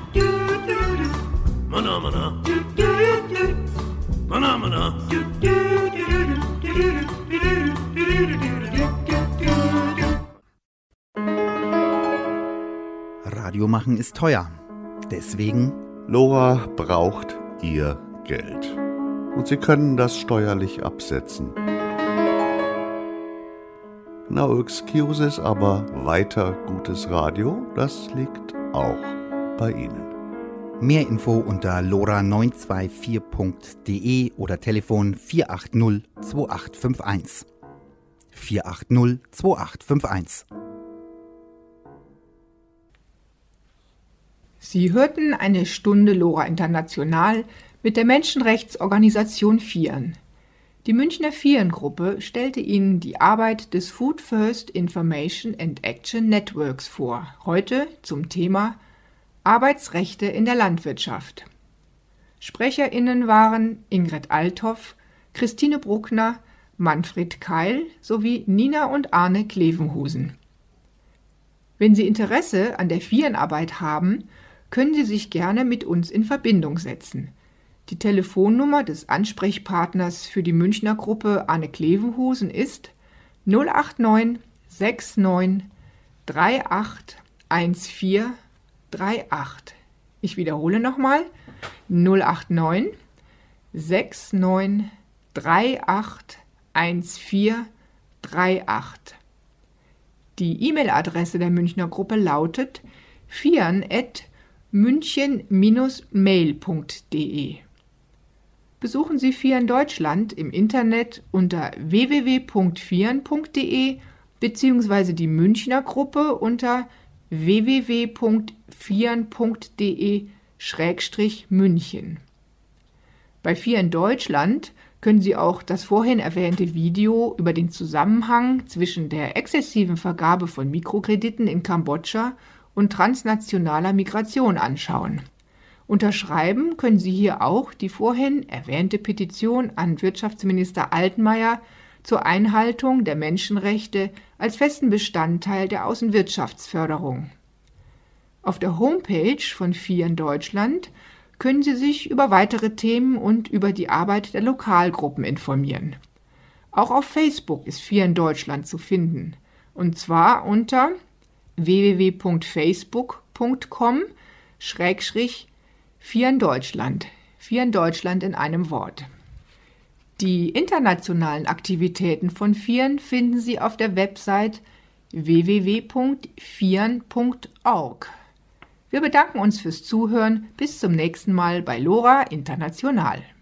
Mana, mana. Mana, mana. Radio machen ist teuer. Deswegen Lora braucht Ihr Geld. Und Sie können das steuerlich absetzen. No excuses, aber weiter gutes Radio, das liegt auch bei Ihnen. Mehr Info unter lora neun zwei vier punkt de oder Telefon vier acht null zwei acht fünf eins. vier acht null zwei acht fünf eins. Sie hörten eine Stunde Lora International mit der Menschenrechtsorganisation Vieren. Die Münchner Vieren-Gruppe stellte Ihnen die Arbeit des Food First Information and Action Networks vor, heute zum Thema Arbeitsrechte in der Landwirtschaft. SprecherInnen waren Ingrid Althoff, Christine Bruckner, Manfred Keil sowie Nina und Arne Klevenhusen. Wenn Sie Interesse an der Vieren-Arbeit haben, können Sie sich gerne mit uns in Verbindung setzen. Die Telefonnummer des Ansprechpartners für die Münchner Gruppe Arne Klevenhusen ist null acht neun sechs neun drei acht eins vier drei acht. Ich wiederhole nochmal null acht neun sechs neun drei acht eins vier drei acht. Die E-Mail-Adresse der Münchner Gruppe lautet vieren at münchen mail punkt de. Besuchen Sie Vieren Deutschland im Internet unter w w w punkt vieren punkt de bzw. die Münchner Gruppe unter w w w punkt vieren punkt de schrägstrich münchen. Bei Vieren Deutschland können Sie auch das vorhin erwähnte Video über den Zusammenhang zwischen der exzessiven Vergabe von Mikrokrediten in Kambodscha und transnationaler Migration anschauen. Unterschreiben können Sie hier auch die vorhin erwähnte Petition an Wirtschaftsminister Altmaier zur Einhaltung der Menschenrechte als festen Bestandteil der Außenwirtschaftsförderung. Auf der Homepage von Vieren Deutschland können Sie sich über weitere Themen und über die Arbeit der Lokalgruppen informieren. Auch auf Facebook ist Vieren Deutschland zu finden, und zwar unter w w w punkt facebook punkt com schrägstrich Vieren Deutschland. Vieren Deutschland in einem Wort. Die internationalen Aktivitäten von Vieren finden Sie auf der Website w w w punkt fian punkt org. Wir bedanken uns fürs Zuhören. Bis zum nächsten Mal bei LoRa International.